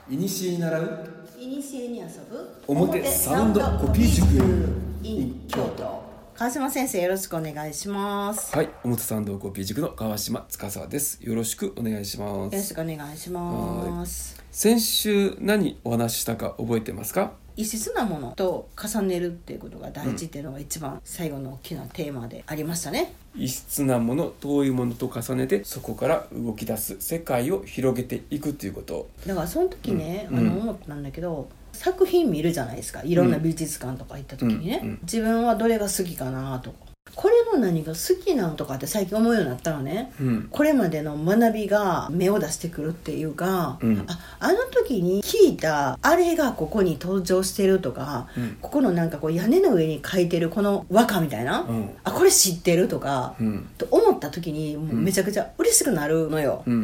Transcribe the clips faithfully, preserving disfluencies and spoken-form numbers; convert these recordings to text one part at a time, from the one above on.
いにしえに習ういにしえに遊ぶ表サウンドコピー塾 in 京都。川島先生、よろしくお願いします。 はい、表サウンドコピー塾の川島司です。よろしくお願いします。 よろしくお願いします。 先週何お話ししたか覚えてますか？ 異質なものと重ねるっていうことが大事っていうのが一番最後の大きなテーマでありましたね。 異質なもの、遠いものと重ねてそこから動き出す、世界を広げていくっていうこと。 だからその時ね、 うん、 あの思ったんだけど、作品見るじゃないですか。いろんな美術館とか行った時にね、 うんうん、 自分はどれが好きかなとか、これの何が好きなのとかって最近思うようになったらね、うん、これまでの学びが芽を出してくるっていうか、うん、あ, あの時に聞いたあれがここに登場してるとか、うん、ここのなんかこう屋根の上に書いてるこの和歌みたいな、うん、あこれ知ってるとか、うん、と思った時にもうめちゃくちゃ嬉しくなるのよ、うんうん、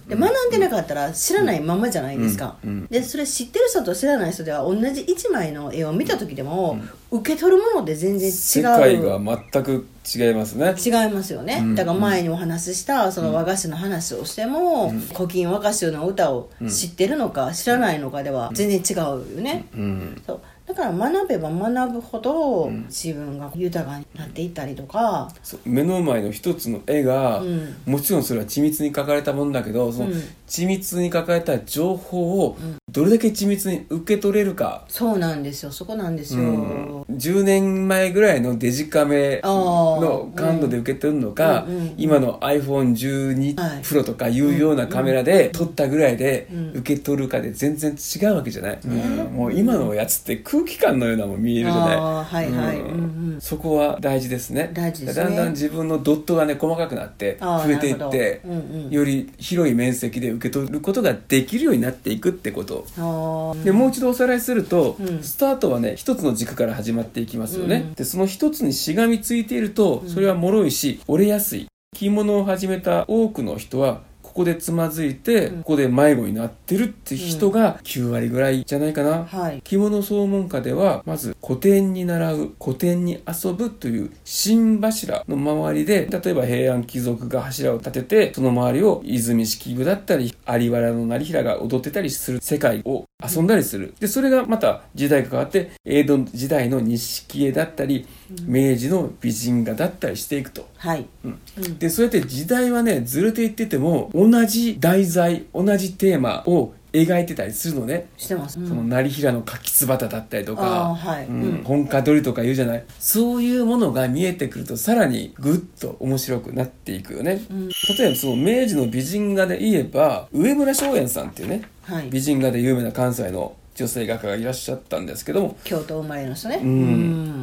で学んでなかったら知らないままじゃないですか、うんうん、でそれ知ってる人と知らない人では同じ一枚の絵を見た時でも、うん、受け取るものって全然違う。 世界が全く違いますね。 違いますよね、うん、だから前にお話ししたその和菓子の話をしても、うん、古今和歌集の歌を知ってるのか知らないのかでは全然違うよね、うんうん、そうだから学べば学ぶほど自分が豊かになっていったりとか、 そう目の前の一つの絵が、うん、もちろんそれは緻密に描かれたものだけど、その緻密に描かれた情報をどれだけ緻密に受け取れるか、 うん、そうなんですよ、そこなんですよ、 うん、じゅうねんまえぐらいのデジカメの感度で受け取るのか、うんうんうん、今の アイフォンじゅうに プロとかいうようなカメラで撮ったぐらいで受け取るかで全然違うわけじゃない、うんうん、もう今のやつって空気感のようなも見えるじゃない、あ、はいはい、うんうん、そこは大事ですね。 大事ですね。 だんだん自分のドットがね細かくなって増えていって、うんうん、より広い面積で受け取ることができるようになっていくってこと。あ、でもう一度おさらいすると、うん、スタートはね一つの軸から始まっていきますよね、うん、でその一つにしがみついているとそれは脆いし折れやすい。着物を始めた多くの人はここでつまずいて、うん、ここで迷子になってるって人がきゅうわりぐらいじゃないかな、うん、はい、着物総門下ではまず古典に習う、古典に遊ぶという新柱の周りで、例えば平安貴族が柱を立ててその周りを泉式部だったり有原の成平が踊ってたりする世界を遊んだりする。でそれがまた時代が変わって江戸時代の錦絵だったり、うん、明治の美人画だったりしていくと、はい、うんうん、でそうやって時代はねずれていってても同じ題材同じテーマを描いてたりするのね。 してます、うん、 その成平の柿椿だったりとか、 はい、 うん、本家取りとか言うじゃない。そういうものが見えてくるとさらにぐっと面白くなっていくよね、うん、例えばその明治の美人画で言えば上村松園さんっていうね、はい、美人画で有名な関西の女性画家がいらっしゃったんですけども、 京都生まれの人ね、 うんうん、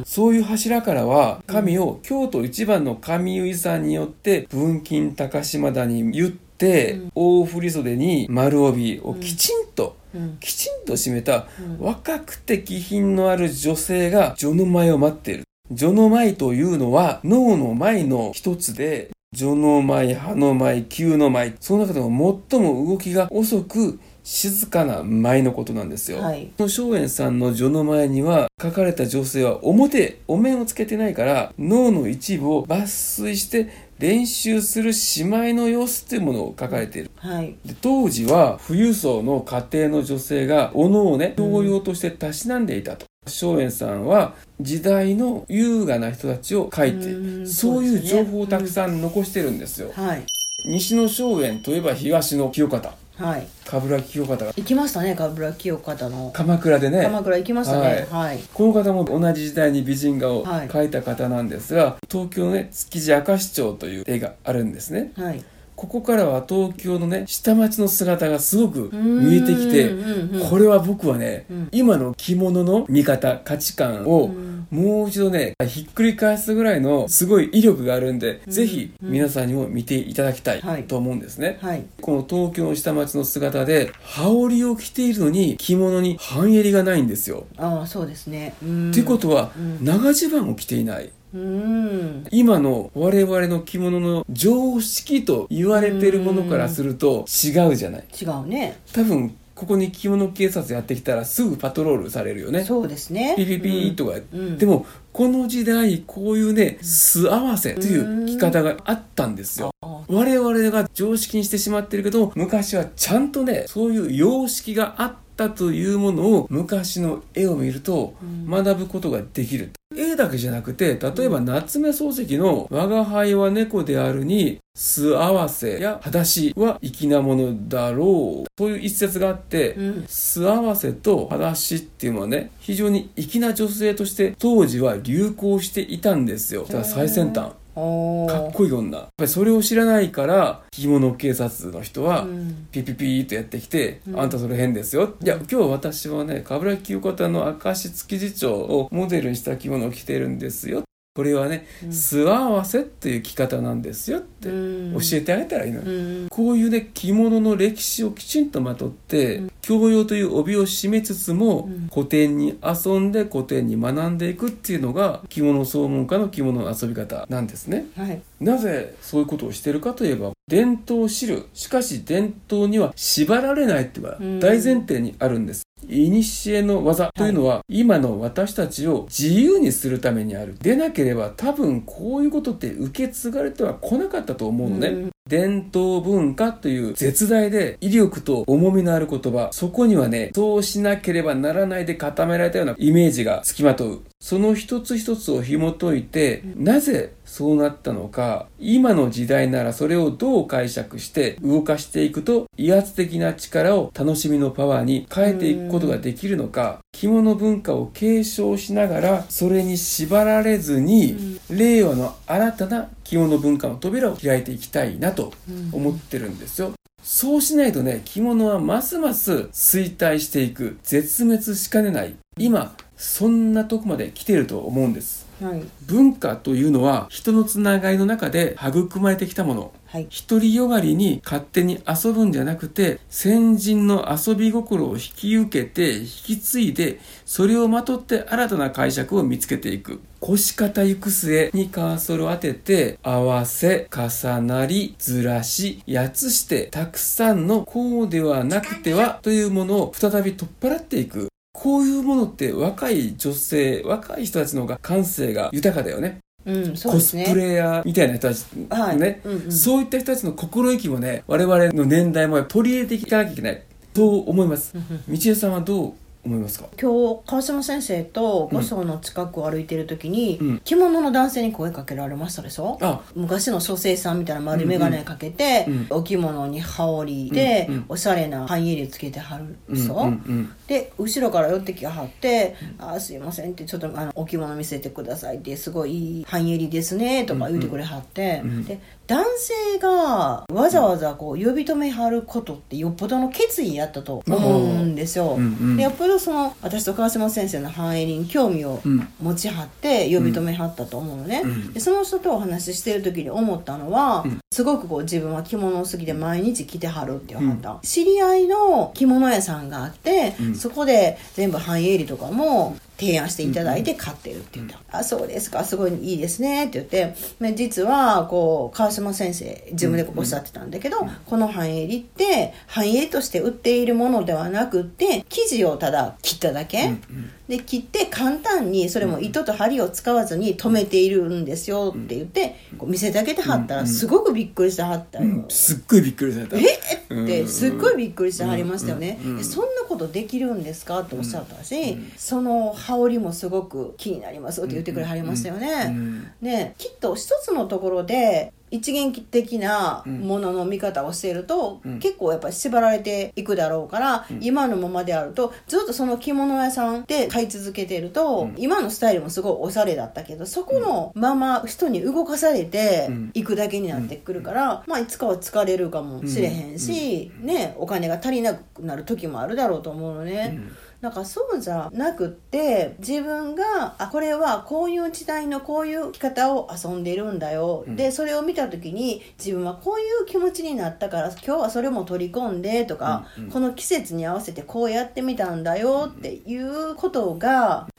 そういう柱からは神を京都一番の神湯遺産によって文金高島田に言って、うん、大振袖に丸帯をきちんと、うん、きちんと締めた、うん、若くて気品のある女性が序の舞を待っている。序の舞というのは能の舞の一つで、序の舞、葉の舞、急の舞、その中でも最も動きが遅く静かな舞のことなんですよ、はい、松園さんの序の舞には描かれた女性は表お面をつけてないから能の一部を抜粋して練習する姉妹の様子というものを書かれている、はい、で当時は富裕層の家庭の女性がお能をね教養としてたしなんでいたと。松園さんは時代の優雅な人たちを書いて、うそういう情報をたくさん残してるんですよ、うん、はい、西の松園といえば東の清方、はい、鏑木清方が行きましたね。鏑木清方の鎌倉でね、 鎌倉行きましたね、はいはい、 この方も同じ時代に美人画を描いた方なんですが、はい、東京のね築地明石町という絵があるんですね、はい、ここからは東京のね下町の姿がすごく見えてきて、うんうん、これは僕はね、うん、今の着物の見方価値観をもう一度ねひっくり返すぐらいのすごい威力があるんで、うん、ぜひ皆さんにも見ていただきたいと思うんですね、はいはい、この東京の下町の姿で羽織を着ているのに着物に半襟がないんですよ。 ああそうですね。ってことは、うん、長襦袢を着ていない。うん、今の我々の着物の常識と言われているものからすると違うじゃない。 違うね。 多分ここに着物警察やってきたらすぐパトロールされるよね。 そうですね。 ピピピーとか、うんうん、でもこの時代こういうね素合わせという着方があったんですよ。我々が常識にしてしまってるけど昔はちゃんとねそういう様式があったったというものを昔の絵を見ると学ぶことができる、うん、絵だけじゃなくて、例えば夏目漱石の我が輩は猫であるに巣合わせや裸足は粋なものだろう、そういう一節があって、うん、巣合わせと裸足っていうのはね、非常に粋な女性として当時は流行していたんですよ。だから最先端、かっこいい女。やっぱりそれを知らないから着物警察の人はピピピーとやってきて、うん、あんたそれ変ですよ、うん、いや今日私はね鏑木清方の明石築地町をモデルにした着物を着てるんですよ、これはね、うん、巣合わせっていう着方なんですよって教えてあげたらいいの、うん、こういうね着物の歴史をきちんとまとって、うん、教養という帯を締めつつも、うん、古典に遊んで古典に学んでいくっていうのが着物総門家の着物の遊び方なんですね、はい、なぜそういうことをしているかといえば、伝統を知る、しかし伝統には縛られないっていうのが大前提にあるんです。いにしえの技というのは、はい、今の私たちを自由にするためにある。でなければ多分こういうことって受け継がれては来なかったと思うのね、うん、伝統文化という絶大で威力と重みのある言葉、そこにはね、そうしなければならないで固められたようなイメージがつきまとう。その一つ一つを紐解いて、うん、なぜそうなったのか、今の時代ならそれをどう解釈して動かしていくと威圧的な力を楽しみのパワーに変えていくことができるのか、着物文化を継承しながらそれに縛られずに、うん、令和の新たな着物文化の扉を開いていきたいなと思ってるんですよ。そうしないとね、着物はますます衰退していく、絶滅しかねない。今そんなとこまで来ていると思うんです、はい、文化というのは人のつながりの中で育まれてきたもの、はい、独りよがりに勝手に遊ぶんじゃなくて、先人の遊び心を引き受けて引き継いで、それをまとって新たな解釈を見つけていく。腰方行く末にカーソルを当てて、合わせ、重なり、ずらし、やつして、たくさんのこうではなくてはというものを再び取っ払っていく。こういうものって若い女性、若い人たちの方が感性が豊かだよね。うん、そうですね、コスプレイヤーみたいな人たち、はい、ね、うんうん、そういった人たちの心意気もね、我々の年代も取り入れていかなきゃいけないと思います。道枝さんはどう思いますか？ 今日川島先生と五層の近くを歩いている時に、うん、着物の男性に声かけられましたでしょ。あ、昔の書生さんみたいな丸眼鏡かけて、うんうん、お着物に羽織で、うんうん、おしゃれな半襟つけてはるんですよ、うんうんうん、で後ろから寄ってきはって、うん、あ、すいませんって、ちょっとあのお着物見せてくださいって、すごいいい半襟ですねとか言ってくれはって、うんうん、で男性がわざわざこう呼び止めはることってよっぽどの決意やったと思うんですよ、うんうん、でやっぱりその私と川島先生の半襟に興味を持ちはって呼び止めはったと思うのね、うん、でその人とお話ししてる時に思ったのは、うん、すごくこう自分は着物好きで毎日着てはるって言わはった、うん、知り合いの着物屋さんがあって、うん、そこで全部半襟とかも提案していただいて買ってるって言った、うん、あ、そうですか、すごいいいですねって言って、実はこう川島先生自分でおっしゃってたんだけど、うん、この半襟って半襟として売っているものではなくて、生地をただ切っただけ、うんうん、で切って簡単にそれも糸と針を使わずに留めているんですよって言ってこう見せてあげてはったら、すごくびっくりしてはったよ、うんうん、 すっごいびっくりされた。 えってすっごいびっくりしてはりましたよね、うんうんうん、そんなことできるんですかっておっしゃったし、うんうん、その羽織もすごく気になりますって言ってくれはりましたよね、うんうん、できっと一つのところで一元的なものの見方をしていると、うん、結構やっぱり縛られていくだろうから、うん、今のままであるとずっとその着物屋さんで買い続けていると、うん、今のスタイルもすごいおしゃれだったけど、そこのまま人に動かされていくだけになってくるから、うん、まあいつかは疲れるかもしれへんし、うん、ね、お金が足りなくなる時もあるだろうと思うのね、うん、だからそうじゃなくって、自分があこれはこういう時代のこういう着方を遊んでるんだよ、うん、でそれを見た時に自分はこういう気持ちになったから今日はそれも取り込んでとか、うんうん、この季節に合わせてこうやってみたんだよっていうことが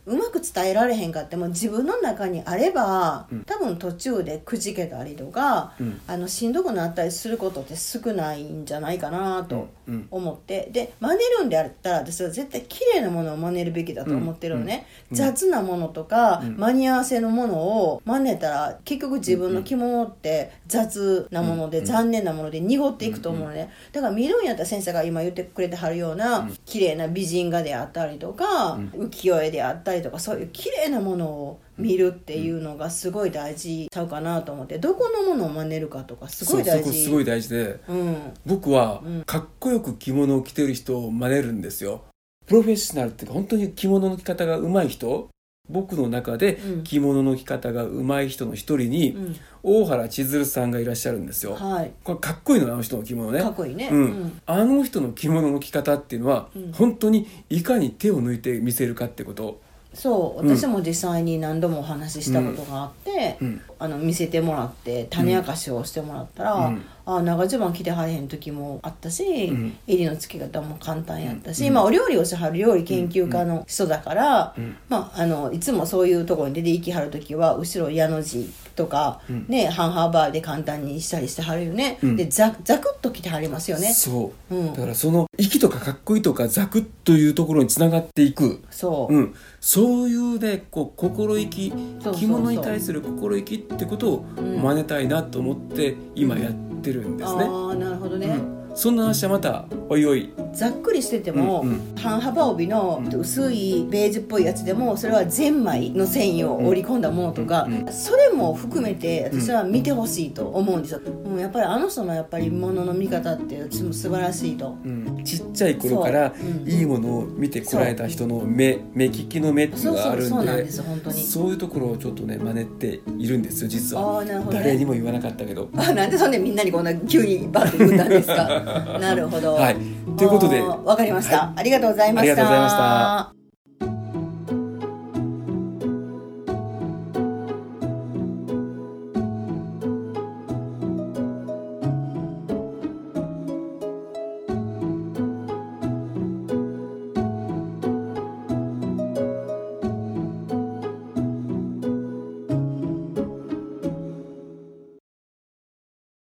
うまく伝えられへんかっても自分の中にあれば、 うん、 多分途中でくじけたりとか、うん、あのしんどくなったりすることって少ないんじゃないかなと思って、うんうん、で真似るんであったら私は絶対綺麗なものを真似るべきだと思ってるのね、うんうん、雑なものとか、うん、間に合わせのものを真似たら結局自分の着物って雑なもので、うん、残念なもので濁っていくと思うのね。だから見るんやったら先生が今言ってくれてはるような、うん、綺麗な美人画であったりとか、うん、浮世絵であったりとか、そういう綺麗なものを見るっていうのがすごい大事ちゃうかなと思って、どこのものを真似るかとかすごい大事。 そうそこすごい大事で、うん、僕はかっこよく着物を着てる人を真似るんですよ。プロフェッショナルっていうか本当に着物の着方が上手い人、僕の中で着物の着方が上手い人の一人に、うん、大原千鶴さんがいらっしゃるんですよ、はい、これかっこいいの、あの人の着物ね。 かっこいいね、 うんうん、あの人の着物の着方っていうのは、うん、本当にいかに手を抜いて見せるかってこと。 そう私も実際に何度もお話ししたことがあって、うん、あの見せてもらって種明かしをしてもらったら、うん、あ長襦袢着てはれへん時もあったし、うん、襟の付け方も簡単やったし、うん、まあ、お料理をしはる料理研究家の人だから、うんまあ、あのいつもそういうところに出て行きはる時は後ろ矢の字とか、うんね、半幅バーで簡単にしたりしてはるよね、うん、で ザ, ザクッと着てはりますよね。 そう、うん、だからその息とかかっこいいとかザクッというところにつながっていく、そう、うん、そういうねこう心意気、着物に対する心意気ってことを真似たいなと思って今やってるんですね、うん、 ああなるほどね、うんそんな話はまたおいおい。 ざっくりしてても、うんうん、半幅帯の薄いベージュっぽいやつでもそれはゼンマイの繊維を織り込んだものとか、うんうん、それも含めて私は見てほしいと思うんですよ、うん、やっぱりあの人のやっぱり物の見方って素晴らしいと、 うん、ちっちゃい頃からいいものを見てこられた人の目、目利きの目っていうのがあるんで、 そうそうそうなんです本当にそういうところをちょっとね真似ているんですよ実は。あ、なるほどね、誰にも言わなかったけど。 あ、なんでそんなみんなにこんな急にバッと言ったんですかなるほど、 はい、ということでわかりました、はい、ありがとうございました。 ありがとうございました。